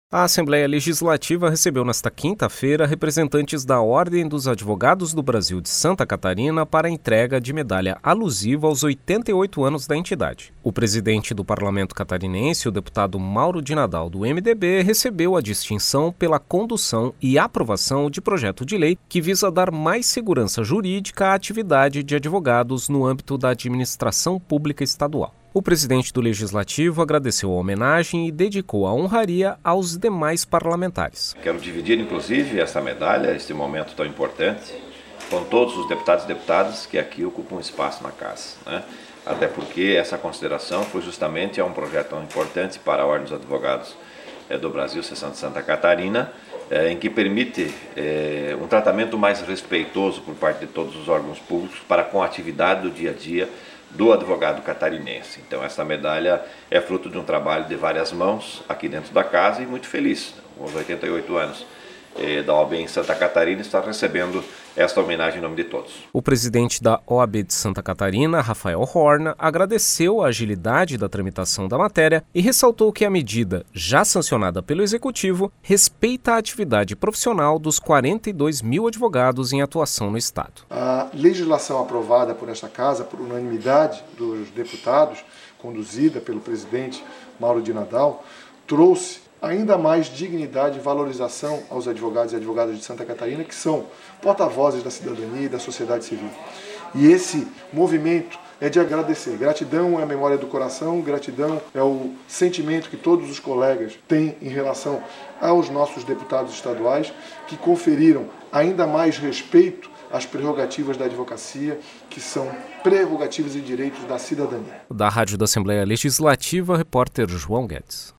A Assembleia Legislativa recebeu nesta quinta-feira representantes da Ordem dos Advogados do Brasil de Santa Catarina para a entrega de medalha alusiva aos 88 anos da entidade. O presidente do Parlamento catarinense, o deputado Mauro de Nadal, do MDB, recebeu a distinção pela condução e aprovação de projeto de lei que visa dar mais segurança jurídica à atividade de advogados no âmbito da administração pública estadual. O presidente do Legislativo agradeceu a homenagem e dedicou a honraria aos demais parlamentares. Quero dividir, inclusive, essa medalha, este momento tão importante, com todos os deputados e deputadas que aqui ocupam espaço na casa, né? Até porque essa consideração foi justamente um projeto tão importante para a Ordem dos Advogados do Brasil, Seção de Santa Catarina, em que permite um tratamento mais respeitoso por parte de todos os órgãos públicos para com a atividade do dia a dia do advogado catarinense. Então essa medalha é fruto de um trabalho de várias mãos aqui dentro da casa e muito feliz, com os 88 anos da OAB em Santa Catarina, está recebendo esta homenagem em nome de todos. O presidente da OAB de Santa Catarina, Rafael Horna, agradeceu a agilidade da tramitação da matéria e ressaltou que a medida, já sancionada pelo Executivo, respeita a atividade profissional dos 42 mil advogados em atuação no Estado. A legislação aprovada por esta Casa, por unanimidade dos deputados, conduzida pelo presidente Mauro de Nadal, trouxe ainda mais dignidade e valorização aos advogados e advogadas de Santa Catarina, que são porta-vozes da cidadania e da sociedade civil. E esse movimento é de agradecer. Gratidão é a memória do coração, gratidão é o sentimento que todos os colegas têm em relação aos nossos deputados estaduais, que conferiram ainda mais respeito às prerrogativas da advocacia, que são prerrogativas e direitos da cidadania. Da Rádio da Assembleia Legislativa, repórter João Guedes.